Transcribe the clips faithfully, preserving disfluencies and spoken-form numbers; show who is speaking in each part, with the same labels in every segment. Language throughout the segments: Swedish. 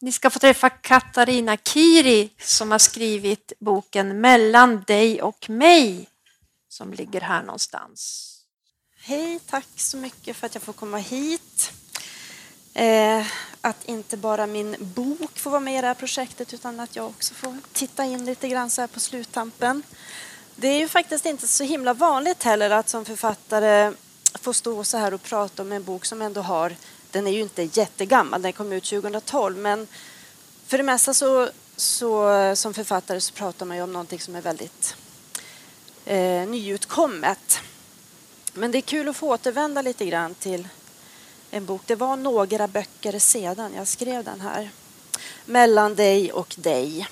Speaker 1: Ni ska få träffa Katarina Kiri som har skrivit boken Mellan dig och mig som ligger här någonstans.
Speaker 2: Hej, tack så mycket för att jag får komma hit. Eh, att inte bara min bok får vara med i det här projektet utan att jag också får titta in lite grann så här på sluttampen. Det är ju faktiskt inte så himla vanligt heller att som författare få stå så här och prata om en bok som ändå har, den är ju inte jättegammal, den kom ut tjugohundratolv, men för det mesta så, så som författare så pratar man ju om någonting som är väldigt eh, nyutkommet. Men det är kul att få återvända lite grann till en bok. Det var några böcker sedan jag skrev den här. Mellan dig och dig.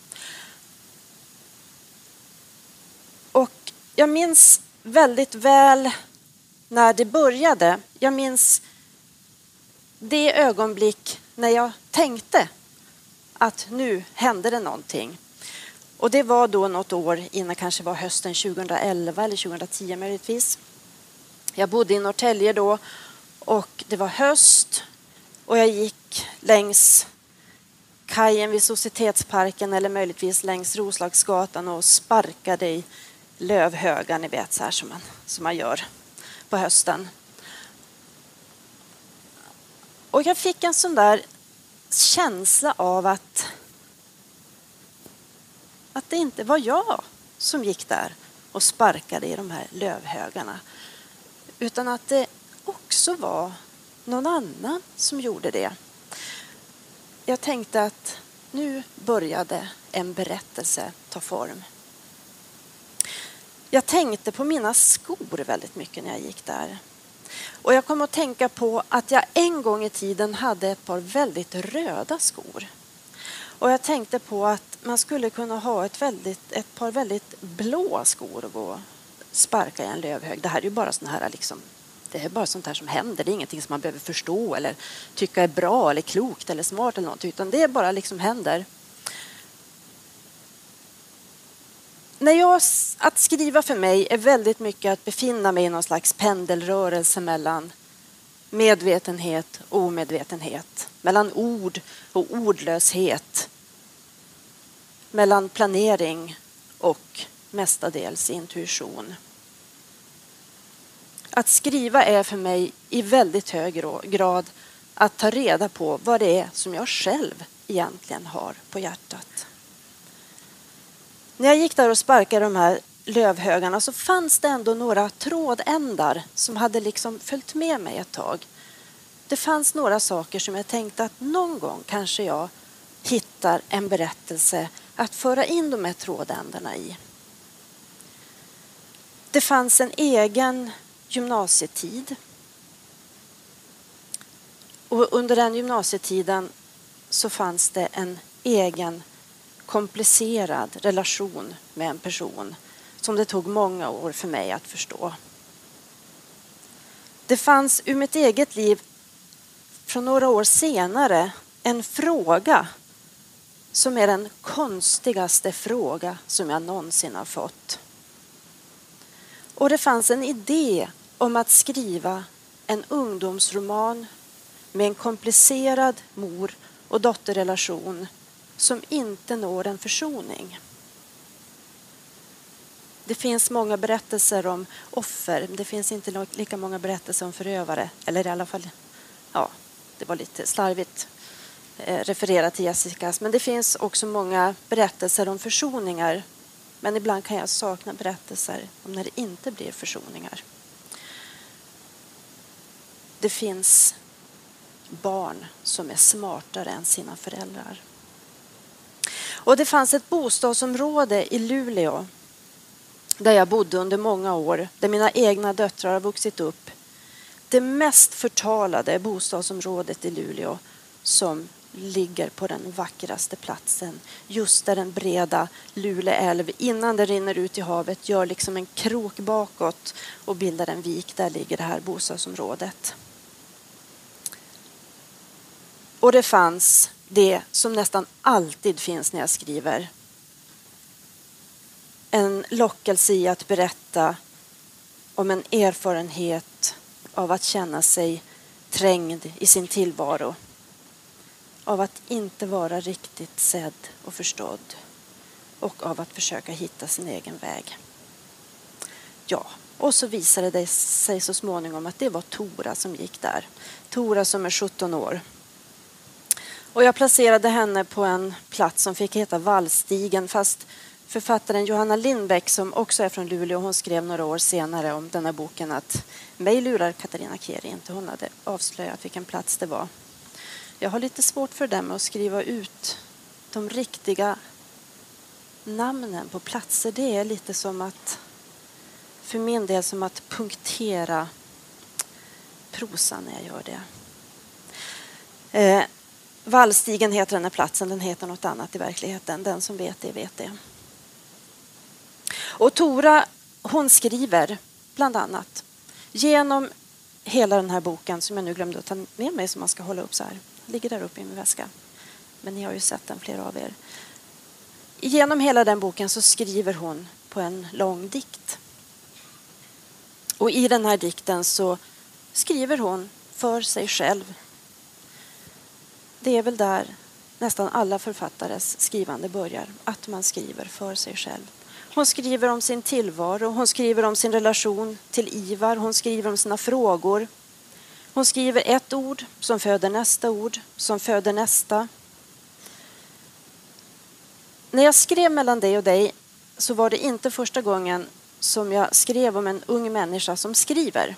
Speaker 2: Och jag minns väldigt väl när det började. Jag minns det ögonblick när jag tänkte att nu hände det någonting. Och det var då något år innan, kanske var hösten tjugohundraelva eller tjugohundratio möjligtvis. Jag bodde i Norrtälje då och det var höst och jag gick längs kajen vid Societetsparken eller möjligtvis längs Roslagsgatan och sparkade i lövhögar, ni vet så här som man, som man gör på hösten. Och jag fick en sån där känsla av att, att det inte var jag som gick där och sparkade i de här lövhögarna. Utan att det också var någon annan som gjorde det. Jag tänkte att nu började en berättelse ta form. Jag tänkte på mina skor väldigt mycket när jag gick där. Och jag kom att tänka på att jag en gång i tiden hade ett par väldigt röda skor. Och jag tänkte på att man skulle kunna ha ett, väldigt, ett par väldigt blå skor och gå och sparka i en lövhög. Det här är ju bara sån här liksom, det är bara sånt här som händer. Det är ingenting som man behöver förstå eller tycka är bra eller klokt eller smart eller något. Utan det är bara liksom händer. När jag, att skriva för mig är väldigt mycket att befinna mig i någon slags pendelrörelse mellan medvetenhet och omedvetenhet. Mellan ord och ordlöshet. Mellan planering och mestadels intuition. Att skriva är för mig i väldigt hög grad att ta reda på vad det är som jag själv egentligen har på hjärtat. När jag gick där och sparkade de här lövhögarna så fanns det ändå några trådändar som hade liksom följt med mig ett tag. Det fanns några saker som jag tänkte att någon gång kanske jag hittar en berättelse att föra in de här trådändarna i. Det fanns en egen gymnasietid. Och under den gymnasietiden så fanns det en egen komplicerad relation med en person som det tog många år för mig att förstå. Det fanns ur mitt eget liv från några år senare en fråga som är den konstigaste fråga som jag någonsin har fått. Och det fanns en idé om att skriva en ungdomsroman med en komplicerad mor- och dotterrelation som inte når en försoning. Det finns många berättelser om offer, men det finns inte lika många berättelser om förövare. Eller i alla fall, ja, det var lite slarvigt eh, refererat till Jessicas. Men det finns också många berättelser om försoningar. Men ibland kan jag sakna berättelser om när det inte blir försoningar. Det finns barn som är smartare än sina föräldrar. Och det fanns ett bostadsområde i Luleå där jag bodde under många år, där mina egna döttrar har vuxit upp. Det mest förtalade bostadsområdet i Luleå som ligger på den vackraste platsen. Just där den breda Lule älv innan det rinner ut i havet gör liksom en krok bakåt och bildar en vik. Där ligger det här bostadsområdet. Och det fanns det som nästan alltid finns när jag skriver. En lockelse i att berätta om en erfarenhet av att känna sig trängd i sin tillvaro. av att inte vara riktigt sedd och förstådd och av att försöka hitta sin egen väg. Ja, och så visade det sig så småningom att det var Tora som gick där. Tora som är sjutton år. Och jag placerade henne på en plats som fick heta Vallstigen, fast författaren Johanna Lindbäck, som också är från Luleå, hon skrev några år senare om den här boken att mig lurar Katarina Keri inte. Hon hade avslöjat vilken plats det var. Jag har lite svårt för det med att skriva ut de riktiga namnen på platser. Det är lite som att, för min del, som att punktera prosan när jag gör det. Eh, Vallstigen heter den här platsen, den heter något annat i verkligheten. Den som vet det, vet det. Och Tora, hon skriver bland annat genom hela den här boken, som jag nu glömde att ta med mig, som man ska hålla upp så här. Ligger där uppe i min väska. Men ni har ju sett den, flera av er. Genom hela den boken så skriver hon på en lång dikt. Och i den här dikten så skriver hon för sig själv. Det är väl där nästan alla författares skrivande börjar, att man skriver för sig själv. Hon skriver om sin tillvaro, hon skriver om sin relation till Ivar, hon skriver om sina frågor. Hon skriver ett ord som föder nästa ord, som föder nästa. När jag skrev Mellan dig och dig så var det inte första gången som jag skrev om en ung människa som skriver.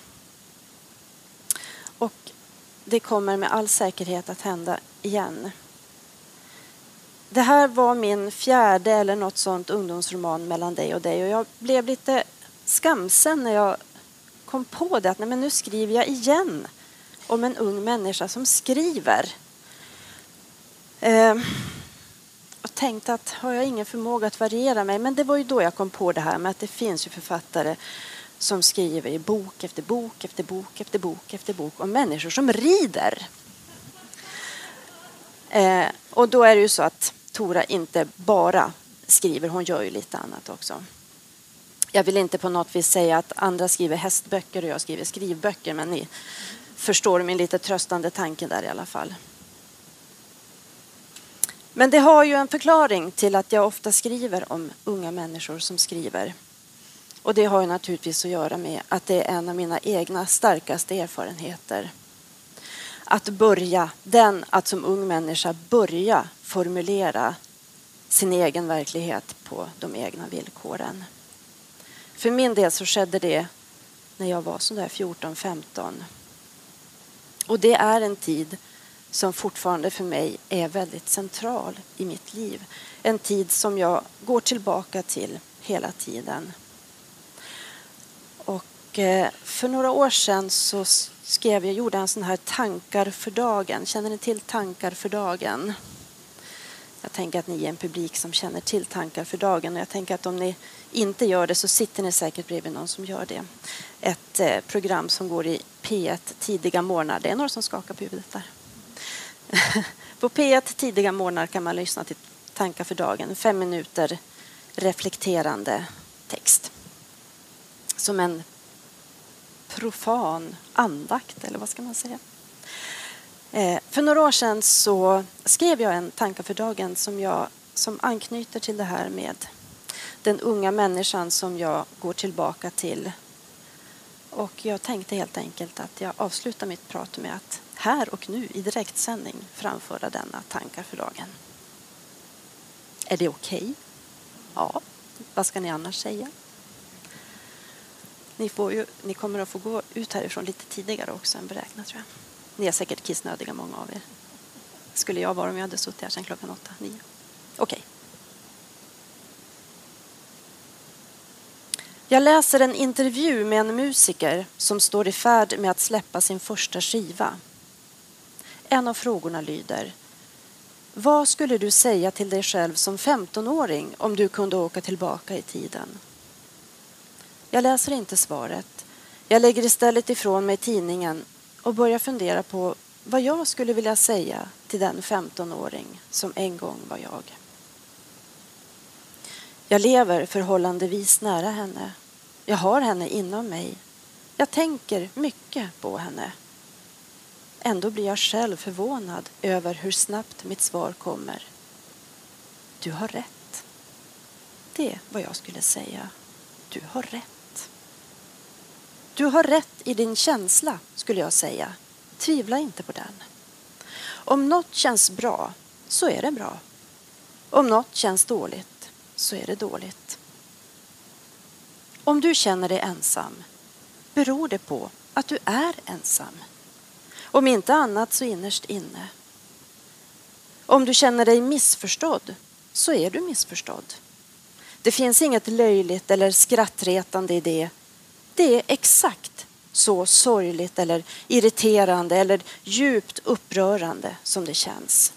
Speaker 2: Och det kommer med all säkerhet att hända igen. Det här var min fjärde eller något sånt ungdomsroman Mellan dig och dig. Och jag blev lite skamsen när jag kom på det. Att nej, men nu skriver jag igen om en ung människa som skriver. Eh, och tänkte att har jag ingen förmåga att variera mig. Men det var ju då jag kom på det här med att det finns ju författare som skriver i bok efter bok efter bok efter bok efter bok om människor som rider. Eh, och då är det ju så att Tora inte bara skriver, hon gör ju lite annat också. Jag vill inte på något vis säga att andra skriver hästböcker och jag skriver skrivböcker, men ni förstår min lite tröstande tanke där i alla fall. Men det har ju en förklaring till att jag ofta skriver om unga människor som skriver. Och det har ju naturligtvis att göra med att det är en av mina egna starkaste erfarenheter. Att börja, den att som ung människa börja formulera sin egen verklighet på de egna villkoren. För min del så skedde det när jag var sådär fjorton femton. Och det är en tid som fortfarande för mig är väldigt central i mitt liv. En tid som jag går tillbaka till hela tiden. Och för några år sedan så skrev jag, gjorde en sån här tankar för dagen. Känner ni till tankar för dagen? Jag tänker att ni är en publik som känner till tankar för dagen. Och jag tänker att om ni inte gör det så sitter ni säkert bredvid någon som gör det. Ett eh, program som går i P ett tidiga morgnar. Det är några som skakar på huvudet där. På P ett tidiga morgnar kan man lyssna till tankar för dagen. Fem minuter reflekterande text. Som en profan andakt, eller vad ska man säga. Eh, för några år sedan så skrev jag en tanke för dagen som, jag, som anknyter till det här med den unga människan som jag går tillbaka till. Och jag tänkte helt enkelt att jag avslutar mitt prat med att här och nu i direktsändning framföra denna tankar för dagen. Är det okej? Okay? Ja, vad ska ni annars säga? Ni, får ju, ni kommer att få gå ut härifrån lite tidigare också än beräknat, tror jag. Ni är säkert kissnödiga, många av er. Skulle jag vara om jag hade suttit här sedan klockan åtta, nio. Okej. Okay. Jag läser en intervju med en musiker som står i färd med att släppa sin första skiva. En av frågorna lyder: vad skulle du säga till dig själv som femtonåring om du kunde åka tillbaka i tiden? Jag läser inte svaret. Jag lägger istället ifrån mig tidningen och börjar fundera på vad jag skulle vilja säga till den femtonåring som en gång var jag. Jag lever förhållandevis nära henne. Jag har henne inom mig. Jag tänker mycket på henne. Ändå blir jag själv förvånad över hur snabbt mitt svar kommer. Du har rätt. Det är vad jag skulle säga. Du har rätt. Du har rätt i din känsla, skulle jag säga. Tvivla inte på den. Om något känns bra, så är det bra. Om något känns dåligt, så är det dåligt. Om du känner dig ensam, beror det på att du är ensam. Om inte annat så innerst inne. Om du känner dig missförstådd, så är du missförstådd. Det finns inget löjligt eller skrattretande i det. Det är exakt så sorgligt eller irriterande eller djupt upprörande som det känns.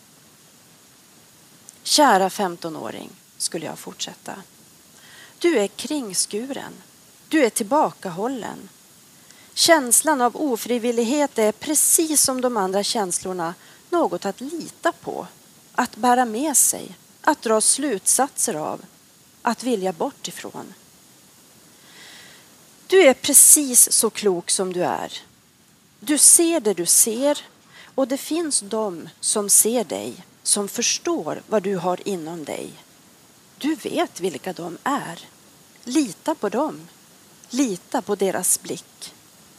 Speaker 2: Kära femtonåring, skulle jag fortsätta. Du är kringskuren. Du är tillbakahållen. Känslan av ofrivillighet är precis som de andra känslorna något att lita på, att bära med sig, att dra slutsatser av, att vilja bort ifrån. Du är precis så klok som du är. Du ser det du ser och det finns de som ser dig, som förstår vad du har inom dig. Du vet vilka de är. Lita på dem. Lita på deras blick.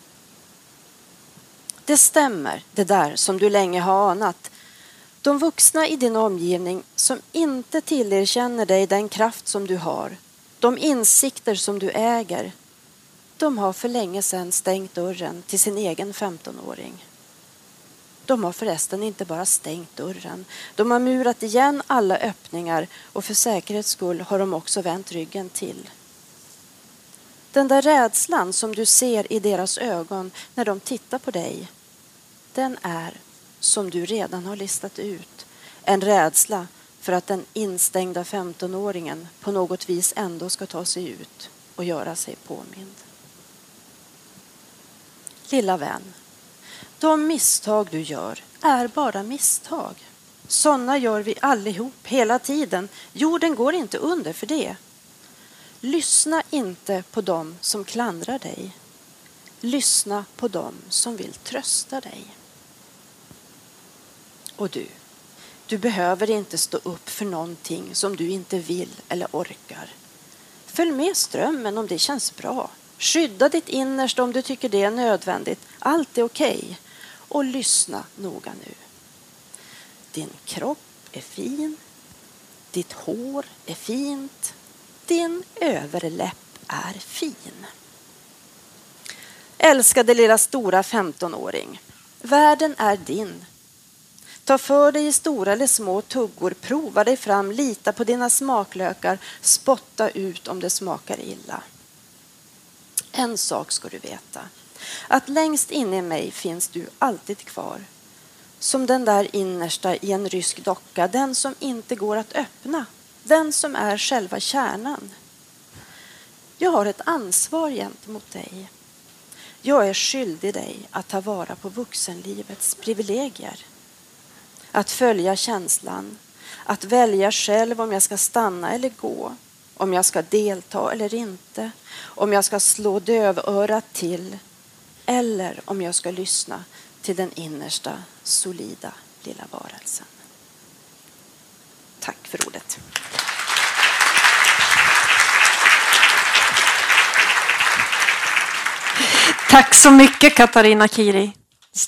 Speaker 2: Det stämmer, det där som du länge har anat. De vuxna i din omgivning som inte tillerkänner dig den kraft som du har, de insikter som du äger, de har för länge sedan stängt dörren till sin egen femtonåring. De har förresten inte bara stängt dörren, de har murat igen alla öppningar och för säkerhets skull har de också vänt ryggen till. Den där rädslan som du ser i deras ögon när de tittar på dig, den är, som du redan har listat ut, en rädsla för att den instängda femtonåringen på något vis ändå ska ta sig ut och göra sig påmind. Lilla vän, de misstag du gör är bara misstag. Sådana gör vi allihop hela tiden. Jorden går inte under för det. Lyssna inte på dem som klandrar dig. Lyssna på dem som vill trösta dig. Och du, du behöver inte stå upp för någonting som du inte vill eller orkar. Följ med strömmen om det känns bra. Skydda ditt innersta om du tycker det är nödvändigt. Allt är okej. Och lyssna noga nu. Din kropp är fin. Ditt hår är fint. Din överläpp är fin. Älskade lilla stora femtonåring. Världen är din. Ta för dig i stora eller små tuggor. Prova dig fram. Lita på dina smaklökar. Spotta ut om det smakar illa. En sak ska du veta. Att längst inne i mig finns du alltid kvar. Som den där innersta i en rysk docka. Den som inte går att öppna. Den som är själva kärnan. Jag har ett ansvar gentemot dig. Jag är skyldig dig att ta vara på vuxenlivets privilegier. Att följa känslan. Att välja själv om jag ska stanna eller gå. Om jag ska delta eller inte. Om jag ska slå dövörat till. Eller om jag ska lyssna till den innersta, solida lilla varelsen. Tack för ordet.
Speaker 1: Tack så mycket, Katarina Kiri.